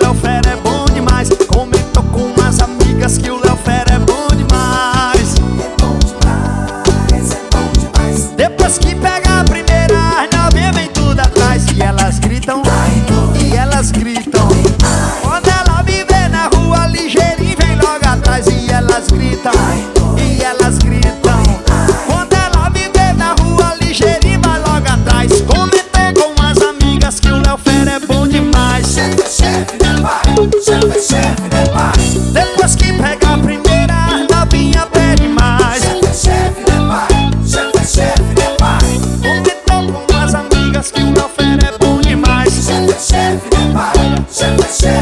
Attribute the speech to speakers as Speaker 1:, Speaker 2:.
Speaker 1: Léo Fera é bom demais. Comentou com umas amigas que o Léo Fera é bom demais.
Speaker 2: É bom demais, é bom demais.
Speaker 1: Depois que pega a primeira, as novinhas vem tudo atrás. E elas gritam, e elas gritam. Quando ela me vê na rua ligeirinho, vem logo atrás. E elas gritam, e elas gritam. Quando ela me vê na rua ligeirinho, vai logo atrás. Comentei com umas amigas que o Léo Fera é bom demais.
Speaker 2: Chefe é chefe, né pai? Chefe é chefe, né pai?
Speaker 1: Depois que pega a primeira, as novinha pede mais.
Speaker 2: Chefe é chefe, né pai? Chefe é chefe, né pai?
Speaker 1: Comentou com umas amigas que o Léo Fera é bom demais.
Speaker 2: Chefe é chefe, né pai? Chefe é chefe.